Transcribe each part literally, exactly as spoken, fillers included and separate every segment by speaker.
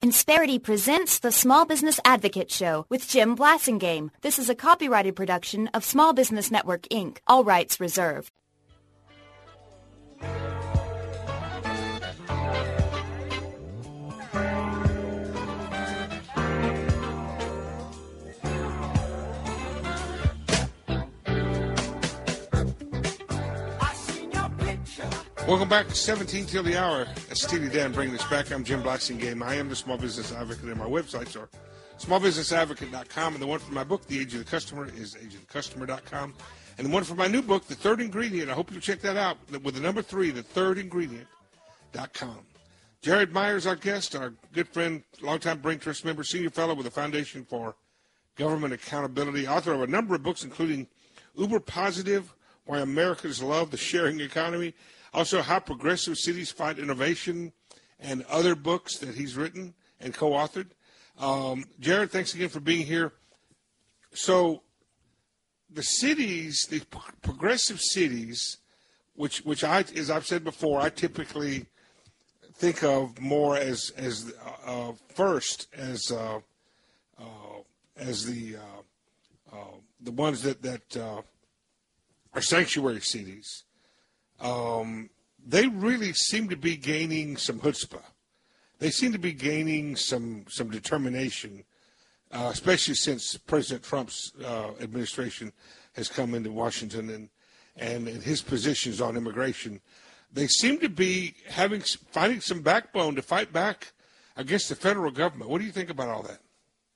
Speaker 1: Insperity presents the Small Business Advocate Show with Jim Blasingame. This is a copyrighted production of Small Business Network, Incorporated. All rights reserved.
Speaker 2: Welcome back to seventeen till the hour. That's Steely Dan bringing us back. I'm Jim Blasingame. I am the Small Business Advocate, and my websites are small business advocate dot com, and the one for my book, The Age of the Customer, is age of the customer dot com, and the one for my new book, The Third Ingredient, I hope you'll check that out, with the number three, the third ingredient dot com. Jared Myers, our guest, our good friend, longtime Brain Trust member, senior fellow with the Foundation for Government Accountability, author of a number of books, including Uber Positive, Why Americans Love the Sharing Economy, also How Progressive Cities Fight Innovation, and other books that he's written and co-authored. Um, Jared, thanks again for being here. So the cities, the progressive cities, which which I, as I've said before, I typically think of more as as uh, first as uh, uh, as the uh, uh, the ones that that uh, are sanctuary cities. Um, they really seem to be gaining some chutzpah. They seem to be gaining some some determination, uh, especially since President Trump's uh, administration has come into Washington and, and and his positions on immigration. They seem to be having finding some backbone to fight back against the federal government. What do you think about all that?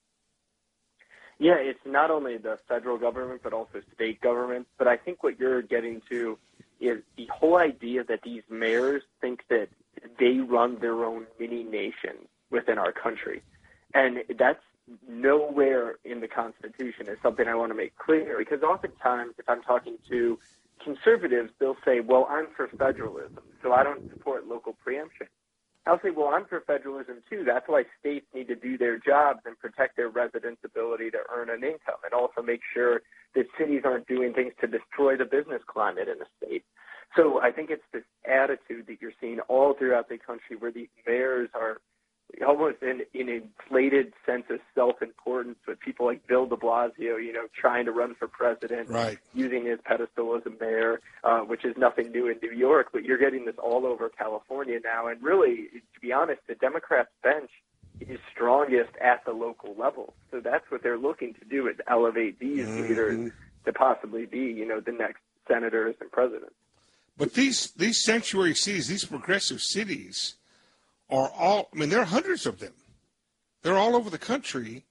Speaker 3: Yeah, it's not only the federal government but also state governments. But I think what you're getting to is the whole idea that these mayors think that they run their own mini nation within our country. And that's nowhere in the Constitution. Is something I want to make clear, because oftentimes if I'm talking to conservatives, they'll say, well, I'm for federalism, so I don't support local preemption. I'll say, well, I'm for federalism too. That's why states need to do their jobs and protect their residents' ability to earn an income, and also make sure that cities aren't doing things to destroy the business climate in the state. So I think it's this attitude that you're seeing all throughout the country where these mayors are almost in an inflated sense of self-importance, with people like Bill de Blasio, you know, trying to run for president,
Speaker 2: right,
Speaker 3: using his pedestal as a mayor, uh, which is nothing new in New York, but you're getting this all over California now. And really, to be honest, the Democrats' bench is strongest at the local level. So that's what they're looking to do, is elevate these mm-hmm. leaders to possibly be, you know, the next senators and presidents.
Speaker 2: But these, these sanctuary cities, these progressive cities, are all, I mean, there are hundreds of them. They're all over the country,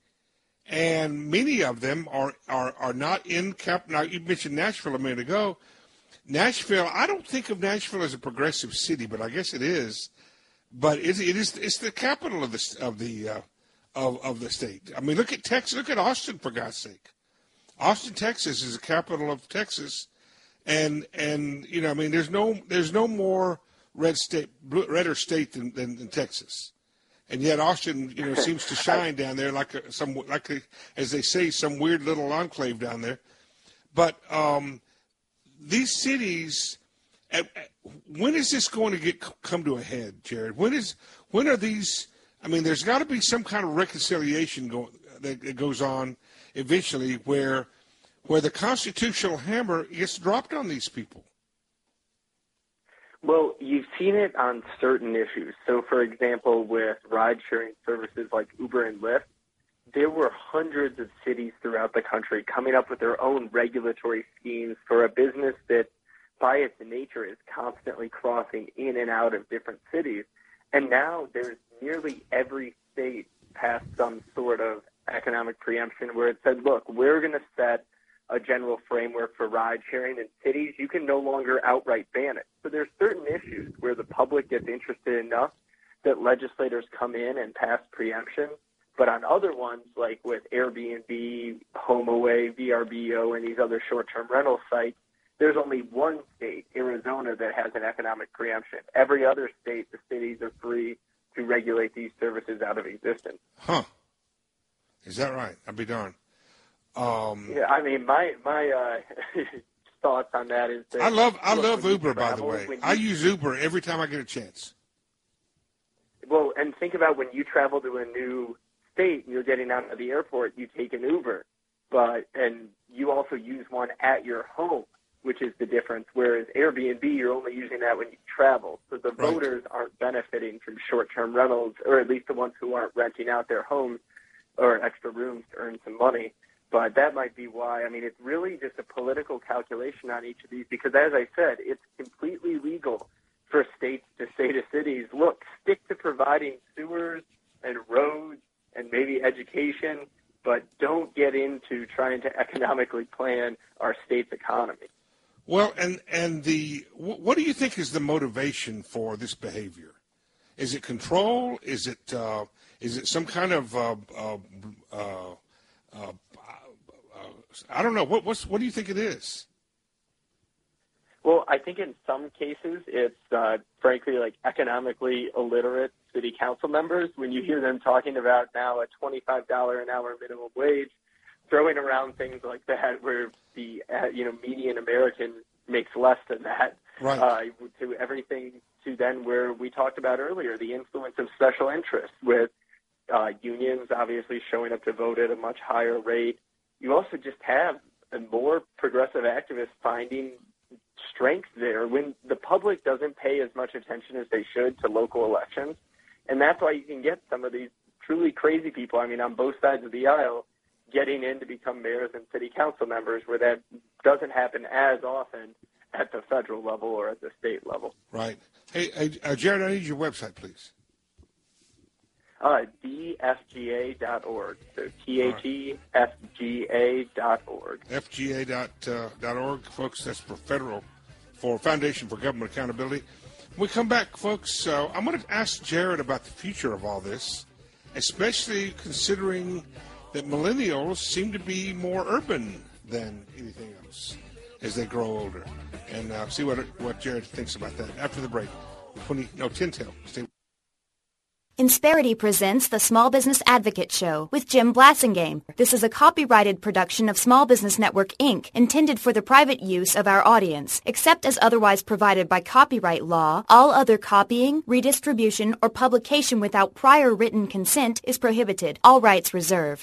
Speaker 2: and many of them are, are, are not in cap. Now, you mentioned Nashville a minute ago. Nashville, I don't think of Nashville as a progressive city, but I guess it is. But it, it is, it's the capital of the, of the, uh, of, of the state. I mean, look at Texas, look at Austin, for God's sake. Austin, Texas is the capital of Texas. And, and, you know, I mean, there's no, there's no more red state, blue, redder state than, than, than Texas. And yet Austin, you know, seems to shine down there like a, some, like a, as they say, some weird little enclave down there. But um, these cities, at, at, when is this going to get come to a head, Jared? When is, when are these? I mean, there's got to be some kind of reconciliation going that, that goes on eventually, where, where the constitutional hammer gets dropped on these people.
Speaker 3: Well, you've seen it on certain issues. So, for example, with ride-sharing services like Uber and Lyft, there were hundreds of cities throughout the country coming up with their own regulatory schemes for a business that, by its nature, is constantly crossing in and out of different cities. And now there's nearly every state passed some sort of economic preemption where it said, look, we're going to set a general framework for ride sharing in cities. You can no longer outright ban it. So there's certain issues where the public gets interested enough that legislators come in and pass preemption. But on other ones, like with Airbnb, HomeAway, V R B O, and these other short-term rental sites, there's only one state, Arizona, that has an economic preemption. Every other state, the cities are free to regulate these services out of existence.
Speaker 2: Huh. Is that right? I'll be darned. Um,
Speaker 3: yeah, I mean, my my uh, thoughts on that is that
Speaker 2: I love I
Speaker 3: look,
Speaker 2: love Uber,
Speaker 3: travel,
Speaker 2: by the way.
Speaker 3: you,
Speaker 2: I use Uber every time I get a chance.
Speaker 3: Well, and think about when you travel to a new state and you're getting out of the airport, you take an Uber, but and you also use one at your home, which is the difference. Whereas Airbnb, you're only using that when you travel. So the
Speaker 2: Right.
Speaker 3: voters aren't benefiting from short-term rentals, or at least the ones who aren't renting out their homes or extra rooms to earn some money. But that might be why. I mean, it's really just a political calculation on each of these because, as I said, it's completely legal for states to say to cities, look, stick to providing sewers and roads and maybe education, but don't get into trying to economically plan our state's economy.
Speaker 2: Well, and and the what do you think is the motivation for this behavior? Is it control? Is it uh, is it some kind of uh, uh, uh, uh, I don't know. What what's, what do you think it is?
Speaker 3: Well, I think in some cases it's, uh, frankly, like economically illiterate city council members. When you hear them talking about now a twenty-five dollars an hour minimum wage, throwing around things like that where the, uh, you know, median American makes less than that,
Speaker 2: Right.
Speaker 3: uh, to everything to then where we talked about earlier, the influence of special interests with uh, unions obviously showing up to vote at a much higher rate. You also just have a more progressive activists finding strength there when the public doesn't pay as much attention as they should to local elections. And that's why you can get some of these truly crazy people, I mean, on both sides of the aisle, getting in to become mayors and city council members where that doesn't happen as often at the federal level or at the state level.
Speaker 2: Right. Hey, hey uh, Jared, I need your website, please.
Speaker 3: Uh, D F G A dot org. So T H E F G A dot org.
Speaker 2: F G A dot org, folks. That's for federal, for Foundation for Government Accountability. When we come back, folks, uh, I'm going to ask Jared about the future of all this, especially considering that millennials seem to be more urban than anything else as they grow older. And uh, see what what Jared thinks about that after the break. twenty, no, ten till. Stay.
Speaker 1: Insperity presents the Small Business Advocate Show with Jim Blasingame. This is a copyrighted production of Small Business Network, Incorporated, intended for the private use of our audience. Except as otherwise provided by copyright law, all other copying, redistribution, or publication without prior written consent is prohibited. All rights reserved.